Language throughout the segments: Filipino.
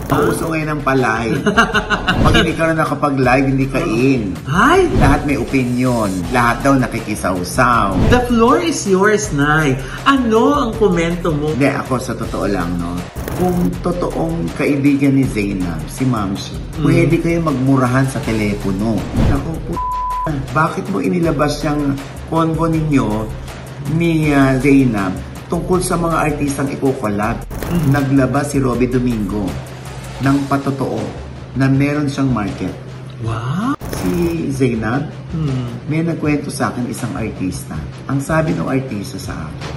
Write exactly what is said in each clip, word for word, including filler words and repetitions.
Pauso ngayon ang pa-live. Pag hindi ka na nakapag-live, hindi ka in. Ay! Lahat may opinion. Lahat daw nakikisawsaw. The floor is yours, Nay. Ano ang komento mo? Hindi, ako sa totoo lang, no? Kung totoong kaibigan ni Zainab, si Mamshi, Mm. pwede kayo magmurahan sa telepono. Ako, p***, bakit mo inilabas yung convo ninyo ni uh, Zainab tungkol sa mga artistang ikukolab? Mm. Naglabas si Robby Domingo ng patotoo na meron siyang market. Wow! Si Zainab, Hmm. may nagkwento sa akin isang artista. Ang sabi ng artista sa akin,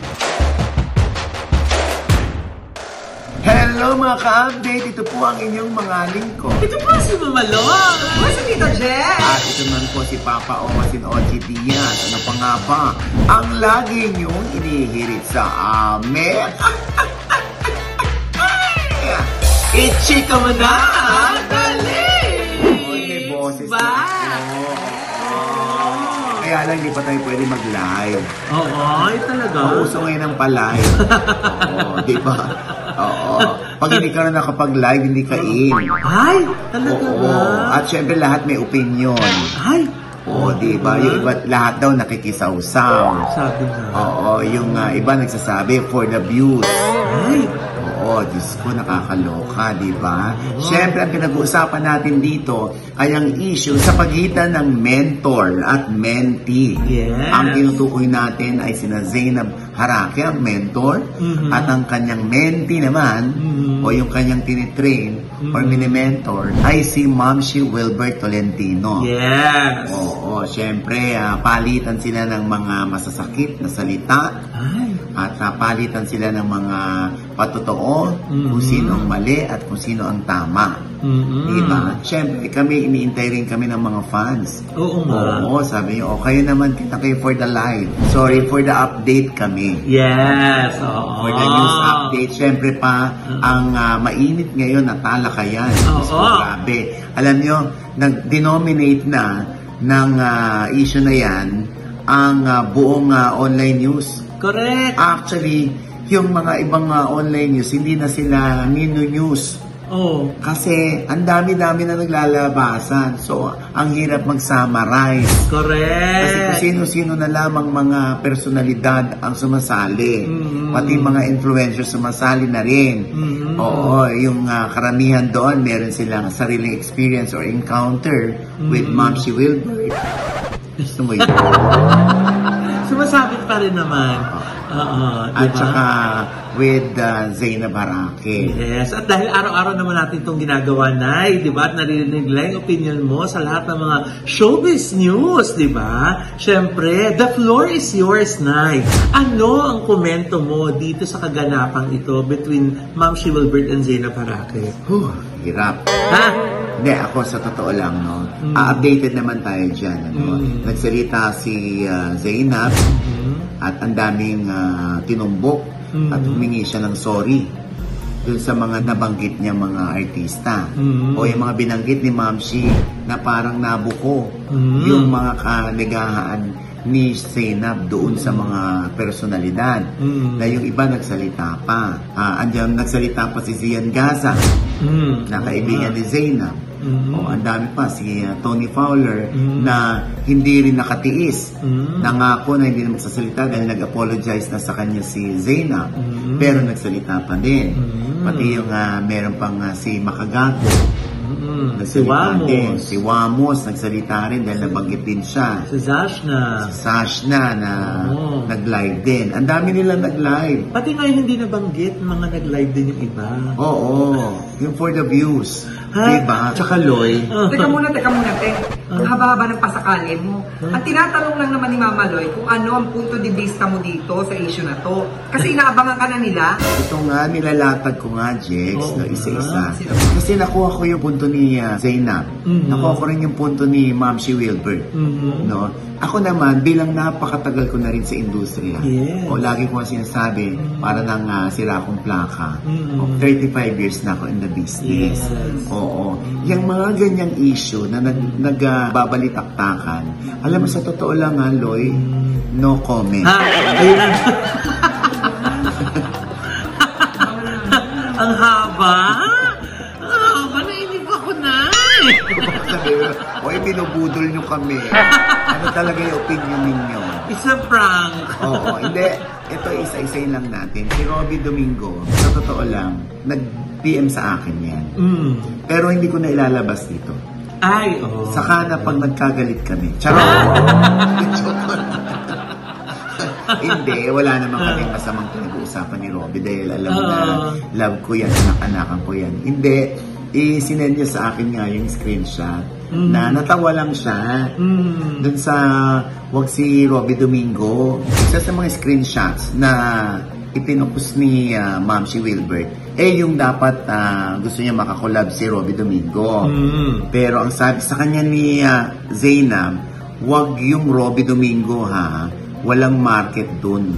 hello mga ka-update! Ito po ang inyong mga lingkod. Ito po si Mama Long! Where's si Tita Jen? At ito naman po si Papa Omasin Ochi Diaz. Ano pa nga ba? Ang lagi niyong inihirit sa amin. Ichika mo na! Dali! Oy, may boses Ba? na ako. Kaya lang, hindi pa tayo pwede mag-live. Oo, ay talaga. Pauso ngayon ang pa-live. Oo, di ba? Oo. Pag hindi ka na nakapag-live, hindi ka in. Ay! Talaga Oo. ba? At syempre, lahat may opinion. Ay! Oo, di ba? Yung iba, lahat daw nakikisawsaw. Sabi nga. Oo, yung uh, iba nagsasabi for the views. Ay! Oo, Diyos ko, nakakaloka, di ba? Siyempre, ang pinag-uusapan natin dito ay ang issue sa pagitan ng mentor at mentee. Yes. Ang tinutukoy natin ay sina Zainab Harake, ang mentor, Mhm. at ang kanyang mentee naman, Mhm. o yung kanyang tinitrain or Mhm. mini-mentor, ay si Mamshi Wilbert Tolentino. Yes! Oo, siyempre, ah, palitan sila ng mga masasakit na salita Ay! at uh, palitan sila ng mga patotoo Mhm. kung sino ang mali at kung sino ang tama. Mm-mm. Diba? Siyempre, kami, iniintay rin kami ng mga fans. Oo nga. Oo, sabi niyo, oh, kayo naman, kita kayo for the live. Sorry, for the update kami. Yes! Oo. For the news update. Siyempre pa, ang ah, mainit ngayon na talakayan. Oo. So, grabe. Alam niyo, nag-denominate na ng ah, issue na yan ang ah, buong ah, online news. Correct! Actually, yung mga ibang uh, online news, hindi na sila Mino News. Oh. Kasi ang dami-dami na naglalabasan. So, ang hirap mag-summarize. Kasi kung Correct! sino-sino na lamang mga personalidad ang sumasali. Mhm. Pati mga influencers sumasali na rin. Mhm. Oo, yung uh, karamihan doon, meron silang sariling experience or encounter with Mhm. Mamshi Wilbert. Gusto mo yun? Sumasabit pa rin naman. Oo, At diba? saka with uh, Zainab Harake. Yes, at dahil araw-araw naman natin itong ginagawa, Nay, di ba? At narinig lang yung opinion mo sa lahat ng mga showbiz news, di ba? Siyempre, the floor is yours, Nay. Ano ang komento mo dito sa kaganapang ito between Mamshi Wilbert and Zainab Harake? Huh, hirap. Ha? Hindi, ako sa totoo lang, no? Mm. Ah, updated naman tayo dyan, ano? Mm. Nagsalita si uh, Zainab Mhm. at ang daming uh, tinumbok Mm. at humingi siya ng sorry dun sa mga nabanggit niya mga artista. Mm. O yung mga binanggit ni Mamshi na parang nabuko Mm. yung mga kaligahan ni Zainab doon sa mga personalidad. Mm. Na yung iba nagsalita pa. Ah, andyan nagsalita pa si Zian Gaza Mm. na kaibigan ni Zainab. Mhm. O ang dami pa si uh, Tony Fowler Mhm. na hindi rin nakatiis. Mhm. Nangako na hindi na magsasalita dahil nag-apologize na sa kanya si Zainab. Mhm. Pero nagsalita pa din. Mhm. Pati yung uh, meron pang uh, si Makagago. Mm. Si Nagsalita din. Wamos. Si Wamos nagsalita rin dahil nabanggit din siya. Si Zashna. Si Sashna na Oo. nag-live din. Ang dami nila nag-live. Pati nga yung hindi nabanggit, mga nag-live din yung iba. Oo. Yung for the views. Ha? Diba? Tsaka Loy. Teka muna, teka muna, te. Ang haba-haba ng pasakali mo. Huh? Ang tinatanong lang naman ni Mama Loy kung ano ang punto de vista mo dito sa issue na to. Kasi inaabangan ka na nila. Ito nga, nilalatag ko nga, Jex, Oo no, isa-isa. nga. Kasi nakuha ko yung punto ni uh, Zainab. Mhm. Nakuha ko rin yung punto ni Mamshi Wilbert. Mhm. No? Ako naman, bilang napakatagal ko na rin sa industriya. Yes. O lagi ko nga sinasabi, para nang uh, sira akong plaka. Mhm. O, thirty-five years na ako in the business. Yes. Oo. Yung mga ganyang issue na nag, nagbabalitaktakan, alam mo sa totoo lang ha, Loy, no comment. Ha? Ayun ang... Ang haba? binubudol nyo kami. Ano talaga yung opinion ninyo? It's a prank. Oo, hindi. Ito, isa-isayin lang natin. Si Robby Domingo, sa totoo lang, nag-P M sa akin yan. Mm. Pero hindi ko na ilalabas dito. Ay, oh. Saka na pag nagkagalit kami. Charot! Hindi, wala naman kaming masamang pinag-uusapan ni Robby dahil alam mo na Oo. love ko yan, anak-anakan ko yan. Hindi, i-sinend niya sa akin nga yung screenshot Mm. na natawa lang siya Mm. dun sa wag si Robby Domingo. Isa sa mga screenshots na ipinupos ni uh, Ma'am si Wilbert, eh yung dapat uh, gusto niya makakolab si Robby Domingo. Mm. Pero ang sabi sa kanya ni uh, Zainab, wag yung Robby Domingo ha, walang market dun,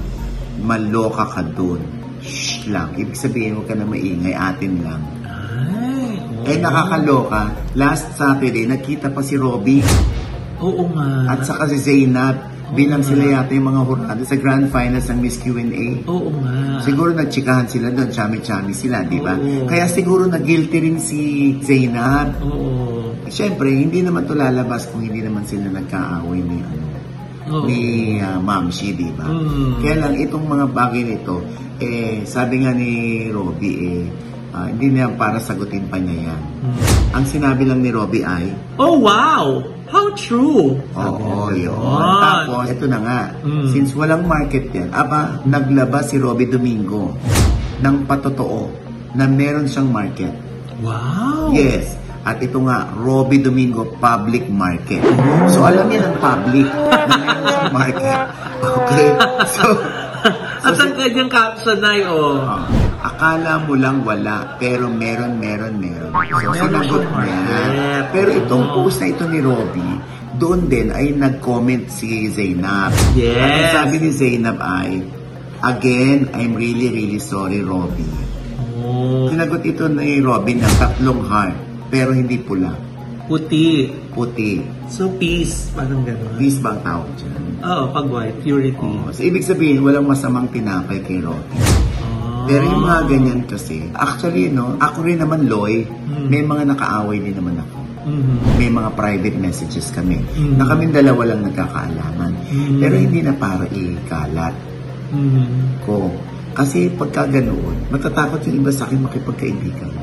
maloka ka dun. Shh lang, ibig sabihin mo ka na maingay, atin lang. Ay, oh. Eh nakakaloka, last Saturday nakita pa si Robby Oo nga. at saka si Zainab, bilang sila yata yung mga hurado sa grand finals ng Miss Q and A. Oo nga. Siguro nagtsikahan sila doon, chami-chami sila, di ba? Oo. Kaya siguro na-guilty rin si Zainab. Oo. Siyempre, hindi naman to lalabas kung hindi naman sila nagkaaway ni ano, Oo. ni uh, Ma'am Shi, di ba? Mm. Kaya lang itong mga bagay nito, eh sabi nga ni Robby, eh ah, hindi na para sagutin pa niya yan. Mm. Ang sinabi lang ni Robby ay, Oh, wow! How true! oo, Sabi yun. niya. Tapos, ito na nga, Mm. since walang market yan, aba, naglabas si Robby Domingo ng patotoo na meron siyang market. Wow! Yes. At ito nga, Robby Domingo Public Market. So, alam niya ng public na meron siyang market. Okay? So, At ang kanyang caption ay, oh, ah, akala mo lang wala, pero meron, meron, meron. So, Meron sinagot siyang niya. market. Pero itong Oo. post na ito ni Robby, doon din ay nag-comment si Zainab. Yes. At ang sabi ni Zainab ay, again, I'm really, really sorry, Robby. oh, Sinagot ito ni Robby ng tatlong heart, pero hindi pula, puti. puti. So, peace. Parang gano'n. Peace ba ang tawag dyan? Oo, pag white. Purity. Oh, so, ibig sabihin, walang masamang tinapay kay Robby. Oh. Pero yung mga ganyan kasi, actually, no, ako rin naman, Loy, Mm. may mga nakaaway din naman ako. Mhm. May mga private messages kami Mm. na kaming dalawa lang nagkakaalaman. Mm. Pero hindi na para ikalat Mhm. ko. Kasi pagka ganoon, matatakot yung iba sa akin makipagkaibigan.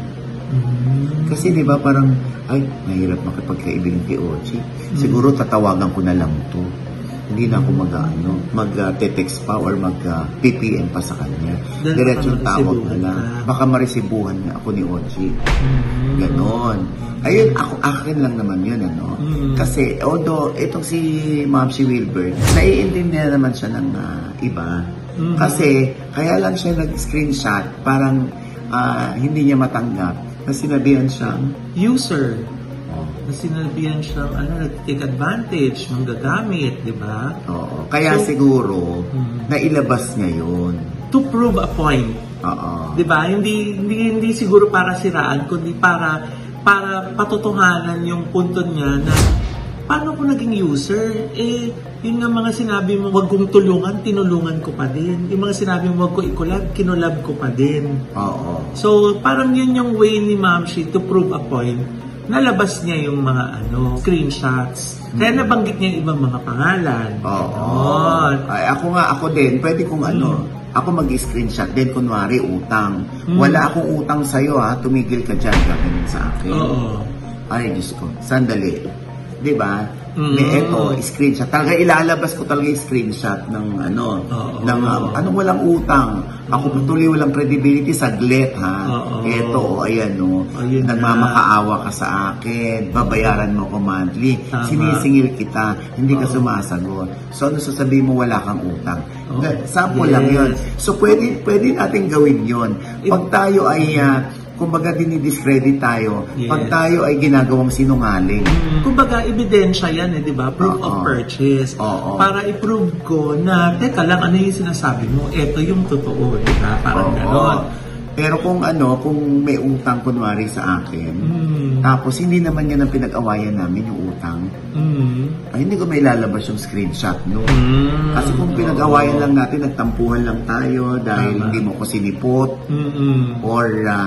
Mhm. Kasi di ba parang, ay, mahirap makipagkaibigan kay Ochi. Siguro tatawagan ko na lang to. Hindi na ako mag, ano, mag-text pa or mag-P P M pa sa kanya. Dahil Diretsong baka tawag na maresibuhan lang. ka. Baka maresibuhan niya ako ni Ochi. Mhm. Ganon. Ayun, ako, akin lang naman yun, ano. Mm. Kasi, although, itong si Ma'am si Wilbert, naiintindihan naman siya ng ah, iba. Mm. Kasi, kaya lang siya nag-screenshot, parang ah, hindi niya matanggap na sinabihan siyang, User. oh, Na sinabihan siya, ano, nag-take advantage, manggagamit, di ba? oo. Kaya So, siguro, Mm. nailabas niya yun. To prove a point. Oo. Di ba? Hindi, hindi, hindi siguro para siraan, kundi para para patutuhanan yung punto niya na paano ko naging user? Eh, yun nga mga sinabi mo, wag kong tulungan, tinulungan ko pa din. Yung mga sinabi mo, wag ko ikulab, kinulab ko pa din. Oo. So, parang yun yung way ni Ma'am Shi to prove a point. Nalabas niya yung mga ano screenshots. Kaya nabanggit niya yung ibang mga pangalan. Oo. Ganon. Ay, ako nga, ako din. Pwede kong ano, ako mag-screenshot din, kunwari, utang. Mm. Wala akong utang sa'yo, ha. Tumigil ka dyan, gagawin sa akin. Oo. Ay, Diyos ko. Sandali. Di ba? Mm. May eto, screenshot. Talaga ilalabas ko talaga yung screenshot ng ano, Oo. ng uh, anong walang utang. Ako patuloy walang credibility, saglit, ha. Oo. Eto, oh, ayan, no. Ayun na. Nagmamakaawa ka sa akin. Babayaran mo ko monthly. Tama. Sinisingil kita. Hindi ka Oo. sumasagot. So, ano sasabihin mo, wala kang utang. Oo. Sample Yes. lang yun. So, pwede, pwede natin gawin yun. Pag tayo ay, uh, kumbaga dinidiscredit tayo, Yes. pag tayo ay ginagawang sinungaling. Mm, kumbaga, ebidensya yan eh, di ba? Proof of Oo. purchase. Oo. Para i-prove ko na, teka lang, ano yung sinasabi mo? Ito yung totoo, di ba? Parang Oo. gano'n. Pero kung ano, kung may utang kunwari sa akin, Mm. tapos hindi naman yan ang pinag-awayan namin yung utang, Mm. ay hindi ko may lalabas yung screenshot, no? Mm. Kasi kung pinag-awayan lang natin, nagtampuhan lang tayo dahil Tama. hindi mo ko sinipot, Mm-mm. or ah,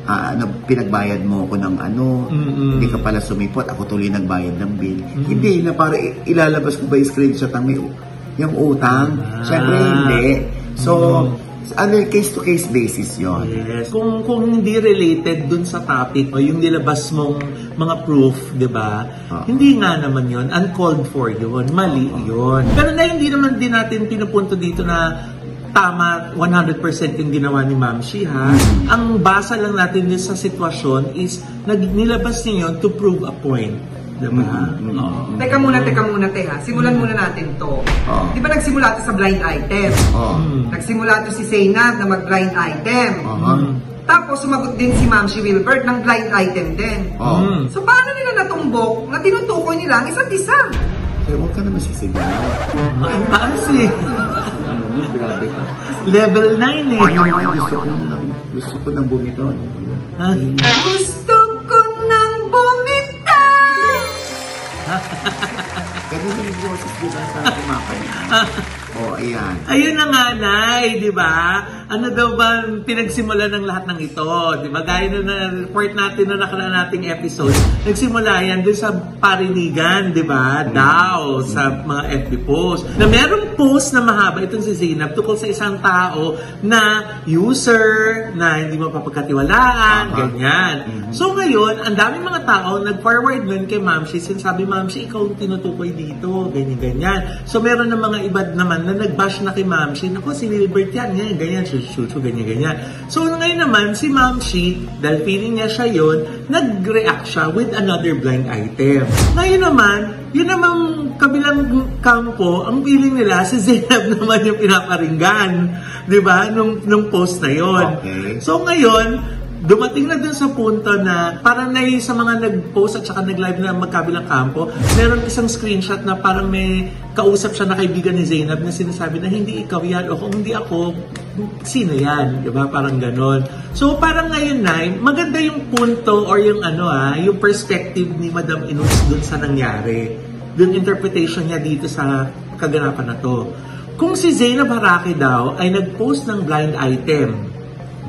ah, ano, pinagbayad mo ko ng ano, Mm-mm. hindi ka pala sumipot, ako tuloy nagbayad ng bill. Hindi, na para i- ilalabas ko ba yung screenshot ang may u- yung utang? Ah. Siyempre hindi. So, ano, case-to-case basis yon. Yes. Kung kung hindi related dun sa topic o yung nilabas mong mga proof, 'di ba? Ah. Hindi nga naman 'yon, uncalled for 'yon, mali 'yon. Pero na hindi naman din natin pinupunto dito na tama one hundred percent yung ginawa ni Ma'am Shi, ha. Ang basa lang natin din sa sitwasyon is nag nilabas niya 'yon to prove a point, 'di ba? Mhm. Oo. Teka muna, teka muna, te ha. Simulan muna natin to. Oo. Di ba nagsimula to sa blind item? Oh. Mm. Nagsimula to si Zainab na mag-blind item. Aha. Tapos sumagot din si Ma'am Shi Wilbert ng blind item din. Oh. Mm. So paano nila natumbok na tinutukoy nila ang isa't isa? Eh, huwag ka naman sisigaw. Ang taas eh. Ano, grabe ka. Level nine eh. Gusto ko nang, gusto ko nang bumito. Ha? Gusto ko nang bumitaw! Ganun yung boses, di ba, sa kumakanya. Oh, ayan. Ayun na nga, Nay, di ba? Ano daw ba ang pinagsimula ng lahat ng ito? Di ba? Gaya na na-report natin na nakaraan nating episode, nagsimula yan dun sa parinigan, di ba? Daw, sa mga F B post. Na merong post na mahaba, itong si Zainab, tungkol sa isang tao na user, na hindi mapapagkatiwalaan, Aha. ganyan. So ngayon, ang daming mga tao nag-forward nun kay Ma'am Shi, sinasabi, Ma'am Shi, ikaw ang tinutukoy dito, ganyan-ganyan. So meron ng mga iba naman na nag-bash na kay Ma'am Shi, naku, si Wilbert yan, ganyan, ganyan, shushu, ganyan-ganyan. So ngayon naman, si Ma'am Shi, dahil feeling niya siya yun, nag-react siya with another blind item. Ngayon naman, yun namang kabilang kampo, ang feeling nila, si Zainab naman yung pinaparinggan, di ba, nung, nung post na yun. Okay. So ngayon, dumating na dun sa punto na parang na sa mga nag-post at saka nag-live na magkabilang kampo, meron isang screenshot na parang may kausap siya na kaibigan ni Zainab na sinasabi na hindi ikaw yan o kung hindi ako, sino yan? Diba? Parang ganon. So parang ngayon na, maganda yung punto or yung ano ah, yung perspective ni Madam Inus dun sa nangyari. Dun interpretation niya dito sa kaganapan na to. Kung si Zainab Harake daw ay nag-post ng blind item,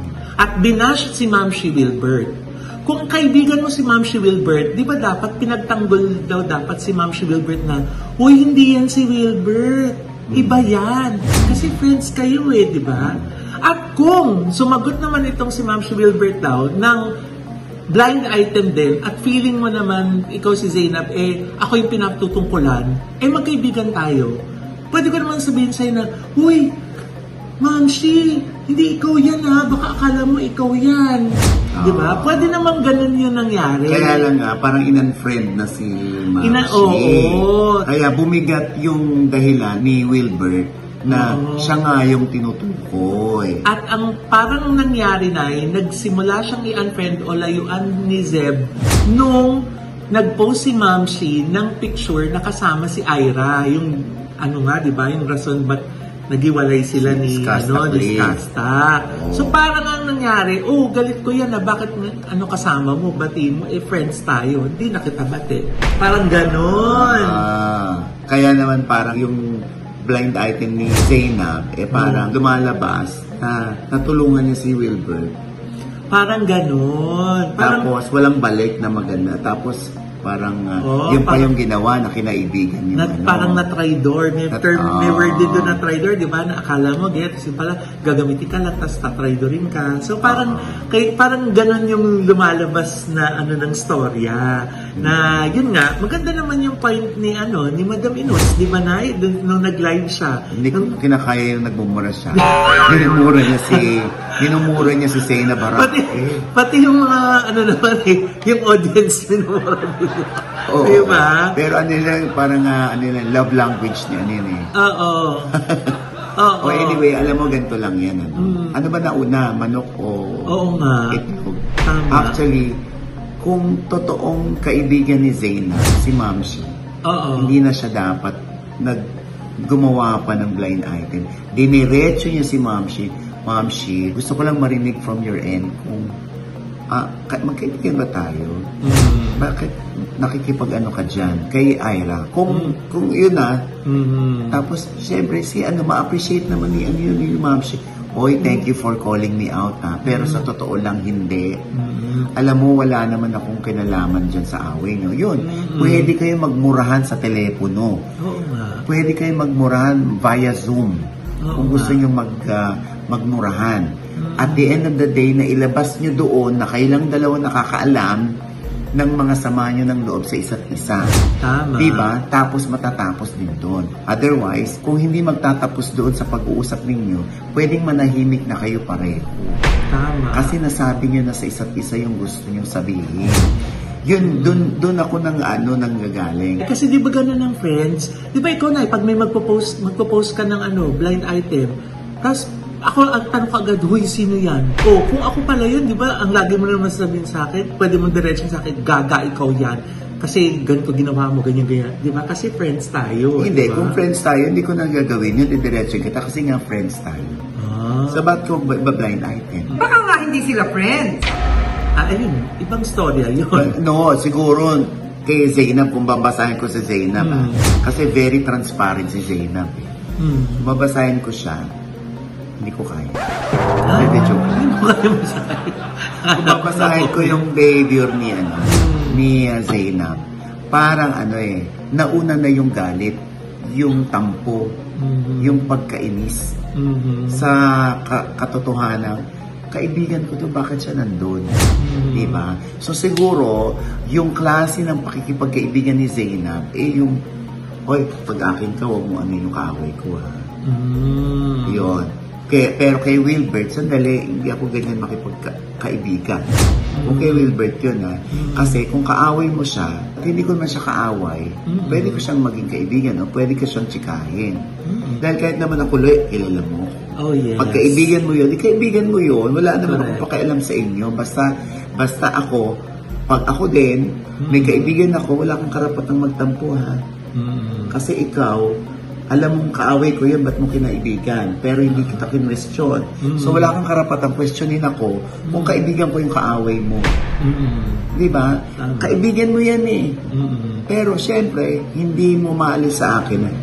at binash si Ma'am Shi Wilbert. Kung kaibigan mo si Ma'am Shi Wilbert, di ba dapat pinagtanggol daw dapat si Ma'am Shi Wilbert na, uy, hindi yan si Wilbert. Iba yan. Kasi friends kayo eh, di ba? At kung sumagot naman itong si Ma'am Shi Wilbert daw ng blind item din at feeling mo naman, ikaw si Zainab, eh, ako yung pinatutungkulan, eh magkaibigan tayo. Pwede ko naman sabihin sa'yo na, uy, Ma'am Shi, hindi ikaw yan ha, baka akala mo ikaw yan. Ah. Di ba? Pwede naman ganun yung nangyari. Kaya lang nga, parang in-unfriend na si Ma'am Ina- Shi. oo. Kaya bumigat yung dahilan ni Wilbert na Oo. siya nga yung tinutukoy. At ang parang nangyari na eh, nagsimula siyang i-unfriend o layuan ni Zeb nung nag-post si Ma'am Shi ng picture na kasama si Ira. Yung ano nga, di ba? Yung rason ba't nagiwalay sila ni Skasta ano ni Play. Skasta. Oo. So parang ang nangyari, oh galit ko yan na bakit ano kasama mo, bati mo, eh friends tayo, hindi na kita bati. Parang ganon. Ah, kaya naman parang yung blind item ni Zainab, eh parang lumalabas na natulungan niya si Wilbert. Parang ganon. Parang Tapos walang balik na maganda. Tapos parang uh, Oo, yun pa parang- yung ginawa na kinaibigan niyo. na, parang na traidor, may At- term, may ah. word din doon na traidor, di ba? Na akala mo, get, kasi pala gagamitin ka lang, tapos tatraidorin ka. So parang, kay, parang ganon yung lumalabas na ano ng storya. Na yun nga, maganda naman yung point ni ano ni Madam Inus, di ba na? Dun, nung nag-live siya. Hindi ko kinakaya yung nagmumura siya. Minumura niya si minumura niya si Zainab Pati, Harake. pati yung mga, ano naman eh, yung audience minumura nila. Oo. Di ba? Pero ano nila, parang uh, ano nila, love language niya, ano yun eh. Oo. Oo. O anyway, alam mo, ganito lang yan. Ano, Mm. ano ba nauna, manok o Oo nga. itlog? Tama. Actually, kung totoong kaibigan ni Zainab, si Ma'am Shi, Oo. hindi na siya dapat nag gumawa pa ng blind item. Diniretso niya si Ma'am Shi. Ma'am Shi, gusto ko lang marinig from your end kung ah, ka- magkaibigan ba tayo? Mm. Bakit nakikipag-ano ka dyan kay Ira? Kung, kung yun na, Mm. tapos, syempre, si ano, ma-appreciate naman ni, ano yun, ni Ma'am Shi. Oy, thank you for calling me out ha. Pero sa totoo lang, hindi. Mm-mm. Alam mo, wala naman akong kinalaman dyan sa away nyo. Yun, Mm-mm. pwede kayo magmurahan sa telepono. Oo nga. Pwede kayo magmurahan via Zoom. Oo Kung gusto nga. nyo mag, ah, magmurahan. At the end of the day, na ilabas nyo doon na kailang dalawa nakakaalam ng mga sama nyo ng loob sa isa't isa. Tama. Diba? Tapos matatapos din doon. Otherwise, kung hindi magtatapos doon sa pag-uusap ninyo, pwedeng manahimik na kayo pareho. Tama. Kasi nasabi nyo na sa isa't isa yung gusto nyo sabihin. Yun, dun, dun ako ng ano, nang gagaling. Eh, kasi di ba ganun ng friends? Di ba ikaw na, pag may magpo-post, magpo-post ka ng ano, blind item, tapos ako, ang tanong ko agad, huy, sino yan? O, kung ako pala yun, di ba, ang lagi mo naman sabihin sa akin, pwede mong diretso sa akin, gaga, ikaw yan. Kasi ganito ginawa mo, ganyan-ganyan. Di ba? Kasi friends tayo. Hindi, diba? kung friends tayo, hindi ko nang gagawin yun, didiretso kita kasi nga friends tayo. Ah, So, ba't ko ba, ba blind item? Baka nga hindi sila friends. ah, ayun, ibang storya yun. But, no, siguro, kay Zainab, kung babasahin ko si Zainab, Hmm. ah, kasi very transparent si Zainab. Eh. Hmm. Babasahin ko siya, hindi ko kaya. Ah, Hindi, joke lang. hindi mo kaya masahin. Kung babasahin ko yung behavior ni, ano, ni uh, Zainab, parang ano eh, nauna na yung galit, yung tampo, Mhm. yung pagkainis Mhm. sa ka- katotohanan. Kaibigan ko to, bakit siya nandun? Mhm. Diba? So siguro, yung klase ng pakikipagkaibigan ni Zainab, eh yung, oy, pag akin ka, huwag mo ano yung kaaway ko ha. Mhm. Yun. Kay, pero kay Wilbert, sandali, hindi ako ganyan makipagkaibigan. Kung kay Wilbert yun ha. Kasi kung kaaway mo siya, at hindi ko naman siya kaaway, Mm. pwede ko siyang maging kaibigan, no? Pwede ko siyang tsikahin. Mhm. Dahil kahit naman ako, Loy, kilala mo. Oh, yes. Pag kaibigan mo yun, di kaibigan mo yun. Wala naman Correct. akong pakialam sa inyo. Basta, basta ako, pag ako din, may kaibigan ako, wala akong karapatang magtampo ha. Mhm. Kasi ikaw, alam mong kaaway ko yun, ba't mo kinaibigan? Pero hindi kita kinwestiyon. Mm. So wala kang karapatang questionin ako kung kaibigan ko yung kaaway mo. Mhm. Di ba? Tama. Kaibigan mo yan eh. Mhm. Pero syempre, hindi mo maalis sa akin na,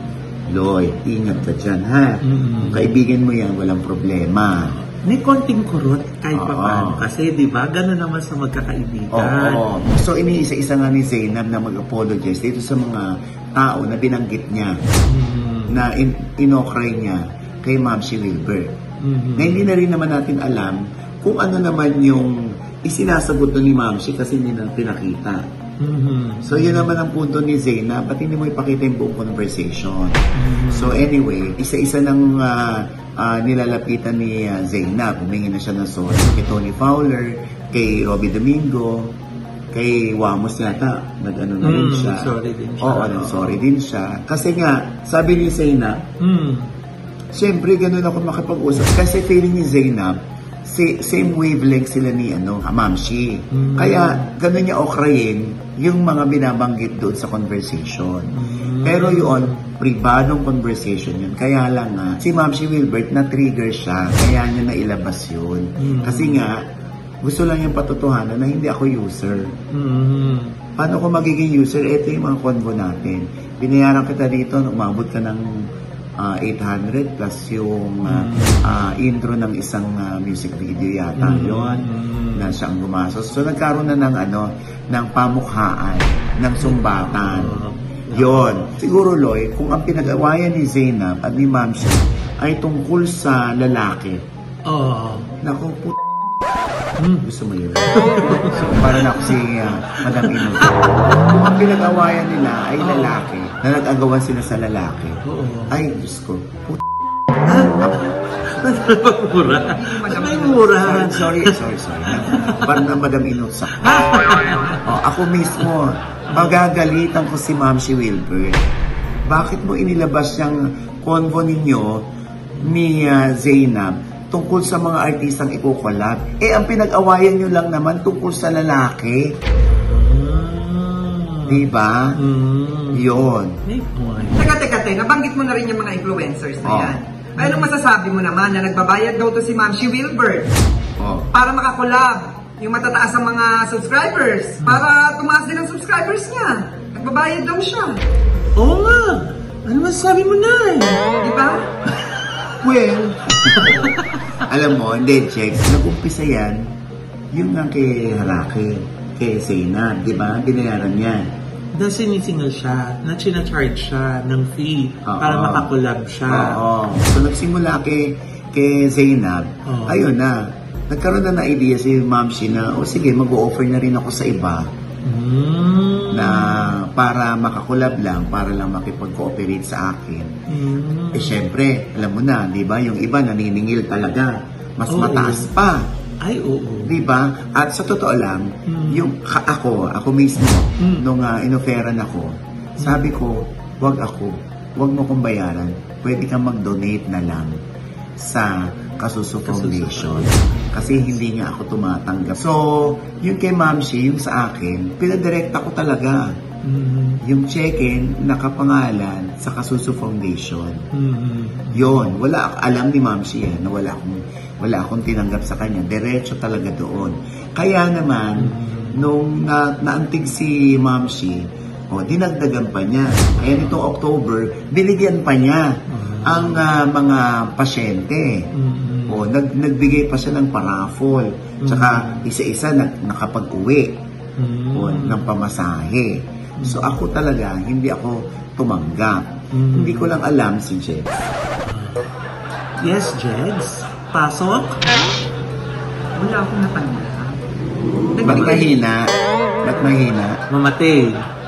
Loy, ingat ka dyan ha. Mm. Kung kaibigan mo yan, walang problema. May konting kurot kahit pa Oo. paano. Kasi di ba, gano'n naman sa magkakaibigan. Oo. So iniisa-isa nga ni Zainab na mag-apologize dito sa mga tao na binanggit niya, Mhm. na in inokray niya kay Ma'am si Wilbert. Mhm. Na hindi na rin naman natin alam kung ano naman yung isinasagot doon ni Ma'am si kasi hindi na pinakita. Mhm. So yun naman ang punto ni Zainab, at hindi mo ipakita yung buong conversation. Mhm. So anyway, isa-isa ng ah, ah, nilalapitan ni ah, Zainab. Humingi na siya ng sorry kay Tony Fowler, kay Robbie Domingo, kay Wamos yata, nag-ano na rin Mm, siya. sorry din siya. Oo, nag sorry din siya. Kasi nga, sabi ni Zainab, Mhm. siyempre ganun ako makipag-usap. Kasi feeling ni Zainab, si, same wavelength sila ni ano, Ma'am Shi. Mm. Kaya ganun niya okrayin yung mga binabanggit doon sa conversation. Mm. Pero yun, pribadong conversation yun. Kaya lang nga, si Ma'am Shi Wilbert na-trigger siya. Kaya niya nailabas yun. Mm. Kasi nga, gusto lang yung patotohanan na hindi ako user. Mhm. Paano ko magiging user? Ito yung mga convo natin. Binayaran kita dito, umabot ka ng ah, eight hundred plus yung ah, ah, intro ng isang ah, music video yata Mm. yon na siyang gumasos. So nagkaroon na ng ano, ng pamukhaan, ng sumbatan. Yon. Siguro Loy, kung ang pinag-awayan ni Zainab at ni Ma'am Shi ay tungkol sa lalaki. Oo. Naku, p***. Hmm. Gusto mo yun? So, para na ako si uh, Madam Ino. Kung ang pinag-awayan nila ay lalaki, na nag-agawan sila sa lalaki, Oo. ay, Diyos ko, put- Mura. Madam May Ino. mura. sorry, sorry, sorry, sorry. Parang na Madam Ino sa oh, ako mismo, magagalitan ko si Ma'am si Wilbert. Bakit mo inilabas yung convo ninyo ni uh, Zainab tungkol sa mga artistang ikukolab? Eh, ang pinag-awayan nyo lang naman tungkol sa lalaki. Ah. Diba? Mm. Yun. May point. Teka, teka, teka. Nabanggit mo na rin yung mga influencers na Oh. yan. Ay, anong masasabi mo naman na nagbabayad daw to si Ma'am Shi Wilbert Oh. para makakolab yung matataas ang mga subscribers, para tumaas din ang subscribers niya. Nagbabayad daw siya. Oo nga. Ano masasabi mo na eh? Di ba? Well, alam mo, hindi, check. Nag-umpisa yan, yung nga kay Harake, kay Zainab, di ba? Binayaran niya. Na sinisingal siya, na charge siya ng fee Oo. para makakolab siya. Oo. So, nagsimula kay, kay Zainab, Oo. ayun na, nagkaroon na na idea si Ma'am Shi na, o sige, mag-o-offer na rin ako sa iba Mm. na para makakulab lang, para lang makipag-cooperate sa akin. Mm. Eh, syempre, alam mo na, di ba, yung iba naniningil talaga. Mas Oo. mataas pa. Ay, oo. Di ba? At sa totoo lang, Mm. yung ka- ako, ako mismo, Mm. nung uh, inoferan ako, sabi ko, wag ako, wag mo kong bayaran, pwede kang mag-donate na lang sa Kasuso Foundation. Kasi hindi nga ako tumatanggap. So, yung kay Ma'am Shi, yung sa akin, pinadirekta ko talaga. Mm. Yung check-in, nakapangalan sa Kasuso Foundation. Mm. Yon, wala ak- alam ni Ma'am Shi eh, na wala akong wala akong tinanggap sa kanya. Diretso talaga doon. Kaya naman nung na, naantig si Ma'am Shi, oh, dinagdagan pa niya. Kaya nitong October, binigyan pa niya ang ah, mga pasyente. Mm. O, nag, nagbigay pa siya ng paraffol. Tsaka isa-isa nag, nakapag-uwi Mm. o, ng pamasahe. So ako talaga, hindi ako tumanggap. Mm. Hindi ko lang alam si Jeff. Yes, Jegs. Pasok? Wala akong natanggap. Ba't mahina? Ba't mahina? Mamatay.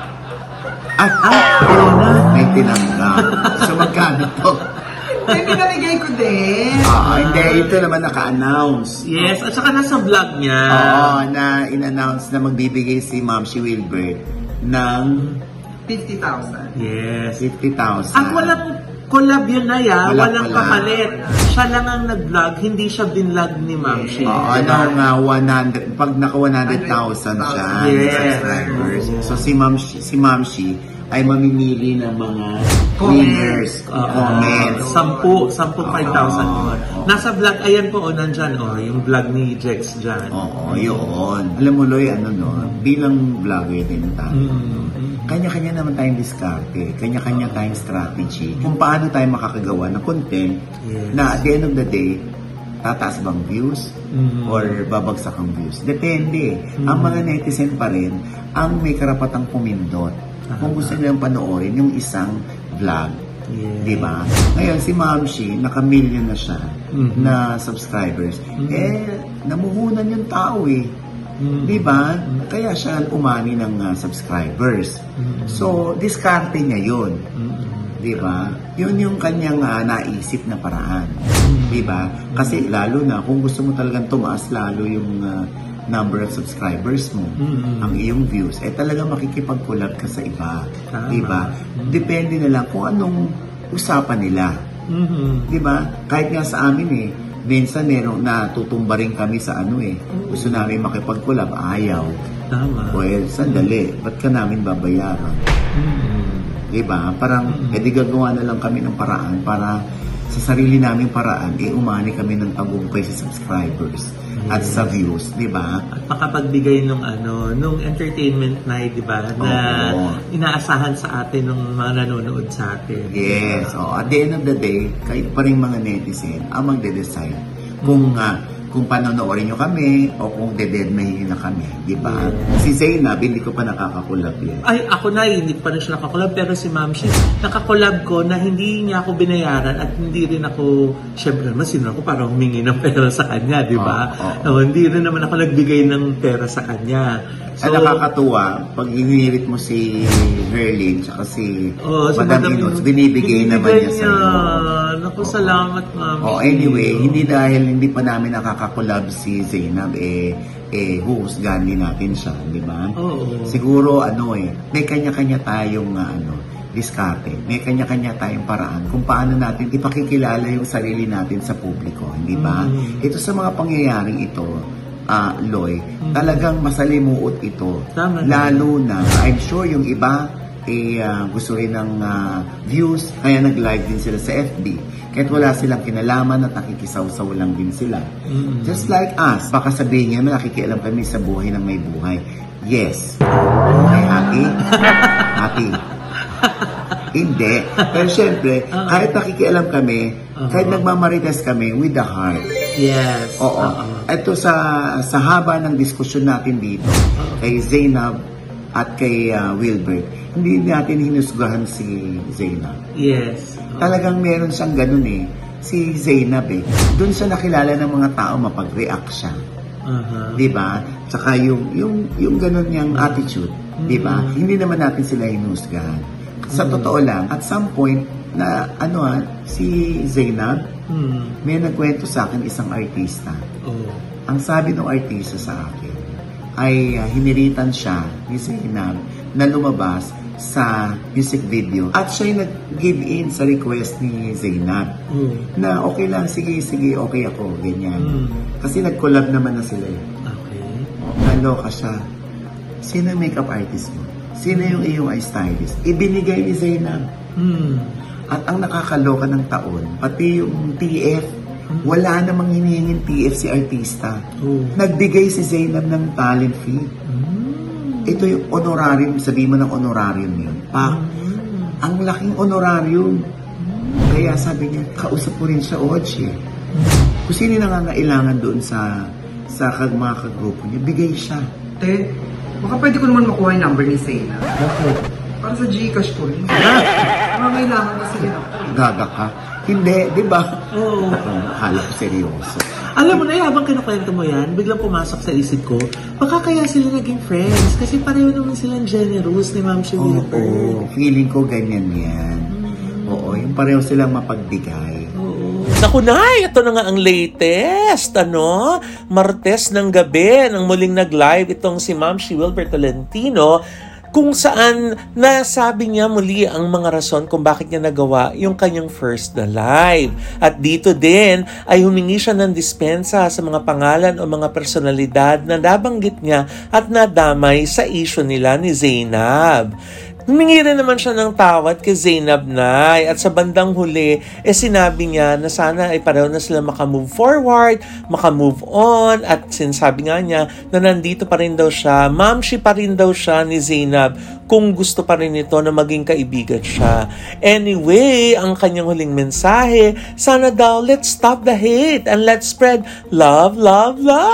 Ah, ah, corona. may tinanggap. So magkano to? May pinamigay ko din. Ah, hindi, ito naman naka-announce. Yes, at saka nasa vlog niya. Oo, na in-announce na magbibigay si Ma'am Shi Wilbert ng fifty thousand. Yes. fifty thousand. At walang collab yun na ya, Walang walang collab. kapalit. Siya lang ang nag-vlog, hindi siya binlog ni Ma'am Shi. Oo, ano nga, one hundred, pag naka one hundred thousand siya, Yes. subscribers. So si Ma'am Shi, si Ma'am Shi ay mamimili ng mga Comments. winners, Oo. comments. Sampu, sampu five thousand Oo. yun. Nasa vlog, ayan po, o nandyan, o, yung vlog ni Jex dyan. Oo, yun. Alam mo, Loy, ano no, bilang vlogger din tayo, Mm. kanya-kanya naman tayong diskarte, kanya-kanya tayong strategy, kung paano tayo makakagawa ng content Yes. na at the end of the day, tataas bang views Mm. or babagsak ang views. Depende. Mm. Ang mga netizen pa rin ang may karapatang pumindot. Kung gusto nilang panoorin yung isang vlog. Yes. Di ba? Ngayon, si Ma'am Shi, naka-million na siya Mhm. na subscribers. Mhm. Eh, namuhunan yung tao eh. Mm. Di ba? Kaya siya umani ng uh, subscribers. Mhm. So, diskarte niya yun. Mm. Di ba? Yun yung kanyang uh, naisip na paraan. Di ba? Kasi lalo na, kung gusto mo talagang tumaas lalo yung uh, number of subscribers mo, Mm. ang iyong views, eh talagang makikipag-collab ka sa iba. Tama. Di ba? Mm. Depende na lang kung anong usapan nila. Mhm. Di ba? Kahit nga sa amin eh, minsan merong natutumba rin kami sa ano eh. Gusto namin makipag-collab, ayaw. Tama. Well, sandali, ba't ka namin babayaran? Mm. Di ba? Parang, Mm. edi gagawa na lang kami ng paraan para sa sarili naming paraan, eh umani kami ng tagumpay sa subscribers at sa views, di ba? At makapagbigay nung ano, nung entertainment night, di ba? Na Oo. inaasahan sa atin ng mga nanonood sa atin. Yes. Oh, at the end of the day, kayo pa rin mga netizen ang magde-decide kung uh, kung panonoorin nyo kami o kung dededmahin na kami, di ba? Si Zainab, hindi ko pa nakakakulab yan. Ay, ako na, hindi pa rin siya nakakolab. Pero si Ma'am Shi, nakakolab ko na hindi niya ako binayaran at hindi rin ako, syempre naman, sino ako para humingi ng pera sa kanya, di ba? Oo, oo. Oh, hindi rin naman ako nagbigay ng pera sa kanya. Ang nakakatuwa, pag hinihirit mo si Herlin tsaka si Oh, si Madam Madam Inos, Inos, binibigay naman niya sa iyo. Naku, salamat, Ma'am Oh, Shi. anyway, hindi dahil hindi pa namin nakakakulab si Zainab, eh, eh, huhusgahan din natin siya, di ba? Oo. Siguro, ano eh, may kanya-kanya tayong, uh, ano, diskarte. May kanya-kanya tayong paraan kung paano natin ipakikilala yung sarili natin sa publiko, hindi ba? Mm. Ito sa mga pangyayaring ito, ah, Loy, talagang masalimuot ito. Tama. Lalo na, I'm sure yung iba, eh, ah, gusto rin ng ah, views, kaya nag-live din sila sa F B. Kahit wala silang kinalaman at nakikisaw-saw lang din sila. Mm. Just like us, baka sabihin niya, nakikialam kami sa buhay ng may buhay. Yes. Okay, happy? Happy. Hindi. Pero syempre, Oo. kahit nakikialam kami, Oo. kahit nagmamarites kami with the heart. Yes. Oo. Ito sa sa haba ng diskusyon natin dito, kay Zainab at kay uh, Wilbert, hindi natin hinusgahan si Zainab. Yes. Oo. Talagang meron siyang ganun eh. Si Zainab eh. Doon siya nakilala ng mga tao, mapag-react siya. Uh-huh. 'Di ba? Tsaka yung yung yung ganun niyang attitude, 'di ba? Hindi naman natin sila hinusgahan. Sa totoo lang, at some point na ano ah, si Zainab, Hmm. may nagkwento sa akin isang artista. Oh. Ang sabi ng artista sa akin ay uh, hiniritan siya ni Zainab na lumabas sa music video at siya yung nag-give in sa request ni Zainab Oh. na okay lang, sige, sige, okay ako, ganyan. Hmm. Kasi nag-collab naman na sila eh. Okay. Naloka siya. Sino yung makeup artist mo? Sino yung iyong eye stylist? Ibinigay ni Zainab. Hmm. At ang nakakaloka ng taon, pati yung T F, wala namang hinihingin T F si artista. Oh. Nagbigay si Zainab ng talent fee. Hmm. Ito yung honorarium, sabi mo ng honorarium yun. Pa, ang laking honorarium. Kaya sabi niya, kausap ko rin siya, Ochi. Kung sino yung nangangailangan doon sa sa kag mga kagrupo niya, bigay siya. Te, baka pwede ko naman makuha yung number ni Zainab. Bakit? Para sa Gcash ko rin. Mangailangan kasi rin ako. Gaga ka? Hindi, di ba? Oo. Akala ko seryoso. Alam mo na, habang kinukwento mo yan, biglang pumasok sa isip ko, baka kaya sila naging friends. Kasi pareho naman silang generous ni Ma'am Oo, Shewilper. feeling ko ganyan yan. Oo, yung pareho silang mapagbigay. Naku nay, ito na nga ang latest, ano? Martes ng gabi, nang muling nag-live itong si Ma'am Shewilper Tolentino, kung saan nasabi niya muli ang mga rason kung bakit niya nagawa yung kanyang first na live. At dito din ay humingi siya ng dispensa sa mga pangalan o mga personalidad na nabanggit niya at nadamay sa issue nila ni Zainab. Humingi rin naman siya ng tawad kay Zainab Nay at sa bandang huli, eh sinabi niya na sana ay pareho na sila makamove forward, makamove on at sinasabi nga niya na nandito pa rin daw siya, mamshi pa rin daw siya ni Zainab kung gusto pa rin ito na maging kaibigan siya. Anyway, ang kanyang huling mensahe, sana daw let's stop the hate and let's spread love, love,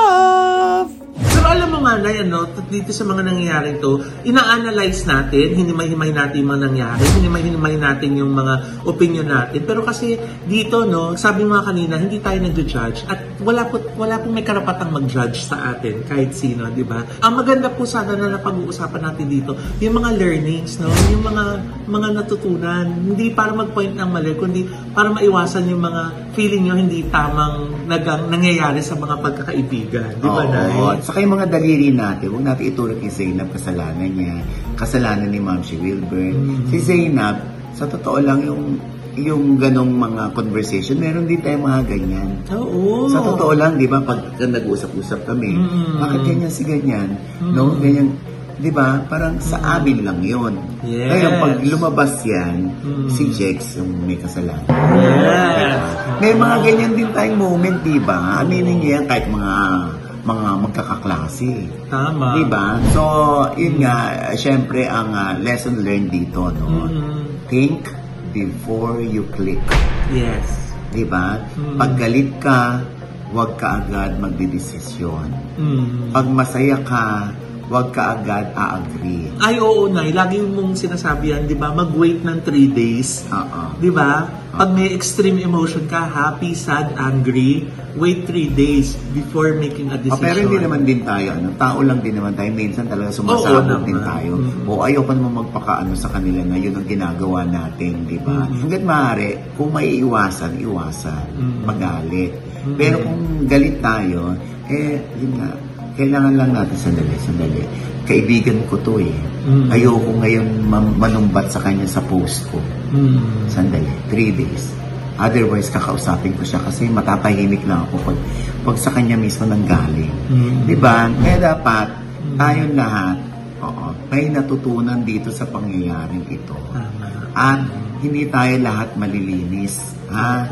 love! Pero alam mo nga na yan, no, dito sa mga nangyayari to, ina-analyze natin, hinimay-himay natin yung mga nangyari, hinimay-himay natin yung mga opinion natin. Pero kasi dito, no, sabi mo nga kanina, hindi tayo nag-judge at wala po, wala pong may karapatang mag-judge sa atin, kahit sino, di ba? Ang maganda po sana na napag-uusapan natin dito, yung mga learnings, no, yung mga mga natutunan, hindi para mag-point ng mali, kundi para maiwasan yung mga feeling nyo hindi tamang nagang, nangyayari sa mga pagkakaibigan, di ba, Nay? Oo. Saka yung mga daliri natin, huwag natin itulog kay Zainab kasalanan niya, kasalanan ni Ma'am Shewilper. Mm-hmm. Si Zainab, sa totoo lang yung yung ganong mga conversation, meron din tayong mga ganyan. Oo. Sa totoo lang, di ba, pag nag-uusap-usap kami, Mm. bakit ganyan si ganyan? No, ganyan. Di ba? Parang sa amin lang yon. Yes. Ngayon, pag lumabas yan, Mm. si Jex yung may kasalanan. Yes. May mga ganyan din tayong moment, di ba? Aminin niya yan kahit mga mga magkakaklase. Tama. Di ba? So, yun nga, syempre, ang uh, lesson learned dito, no? Mm. Think before you click. Yes. Di ba? Mm. Pag galit ka, huwag ka agad magdidesisyon. Mm. Pag masaya ka, huwag ka agad a-agree. Ay, oo, Nay. Lagi mong sinasabi yan, di ba? Mag-wait ng three days. Oo. Di ba? Pag may extreme emotion ka, happy, sad, angry, wait three days before making a Oh, decision. pero hindi naman din tayo, ano, tao lang din naman tayo. Minsan talaga Oo sumasabog naman. din tayo. Mm. O ayoko naman magpakaano sa kanila na yun ang ginagawa natin, di ba? Mm. Hanggat maaari, kung may iwasan, iwasan. Mm. Magalit. Mm. Pero kung galit tayo, eh, yun nga, kailangan lang natin sandali, sandali. Kaibigan ko to eh. Mm. Ayoko ngayon ma- manumbat sa kanya sa post ko. Mm. Sandali, three days. Otherwise, kakausapin ko siya kasi matatahimik lang ako pag, pag sa kanya mismo nanggaling. Mm. Di ba? Kaya dapat, tayong lahat, oo, may natutunan dito sa pangyayaring ito. Tama. At hindi tayo lahat malilinis. Ha?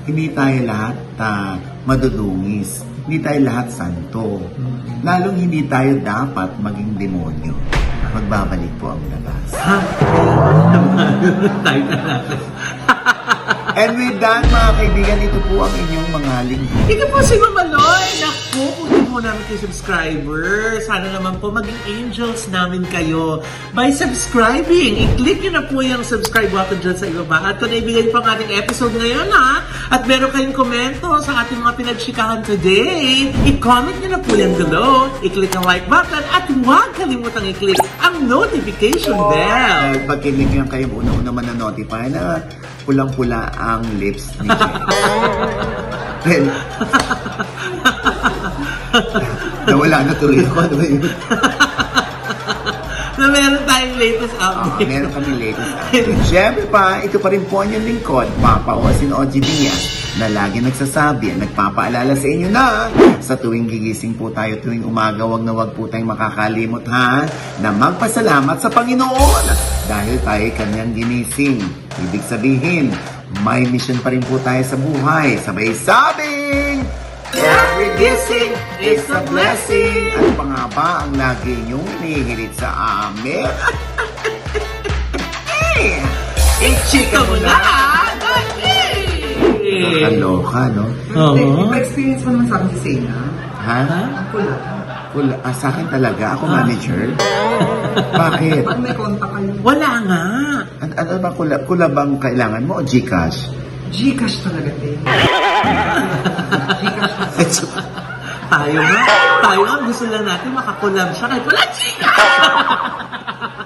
hindi tayo lahat ah, madudungis. Hindi tayo lahat santo. Lalong hindi tayo dapat maging demonyo. Magbabalik po ang labas. Ha? Tayo na natin. And with that, mga kaibigan, ito po ang inyong mga linggo. Ito po si Mama Loy. Naku, kung mo namin kayo subscriber. Sana naman po maging angels namin kayo by subscribing. I-click nyo na po yung subscribe button dyan sa ibaba. At kung naibigay po ang ating episode ngayon, ha? At meron kayong komento sa ating mga pinagchikahan today, i-comment nyo na po yan below. I-click ang like button at huwag kalimutang i-click ang notification bell. Dahil pag kinigyan kayo, una-una man-notify na pulang-pula ang lips ni Jen. Then, nawala na tuloy ako. Ano ba yun? Na meron tayong latest Oo, update. meron kami latest update. Siyempre pa, ito pa rin po ang inyong lingkod, Papa Osin O G Diaz, na lagi nagsasabi at nagpapaalala sa inyo na sa tuwing gigising po tayo tuwing umaga, wag na wag po tayong makakalimot ha, na magpasalamat sa Panginoon dahil tayo kanyang ginising. Ibig sabihin, may mission pa rin po tayo sa buhay. Sabay sabing, every gising is a blessing. Ano pa nga ba ang lagi niyong hinihirit sa amin? I-chika mo na! Nakaloka, no? Oo. Pa-experience mo naman sa akin si Sena. Ha? Ang pula. Kula, ah, sa akin talaga. Ako manager. Bakit? Pag may contact kayo, Wala nga. An ano ba kula, kula bang kailangan mo o Gcash? Gcash talaga, te. Gcash na. Tayo nga. Tayo nga. Gusto lang natin makakulab siya kahit wala chika.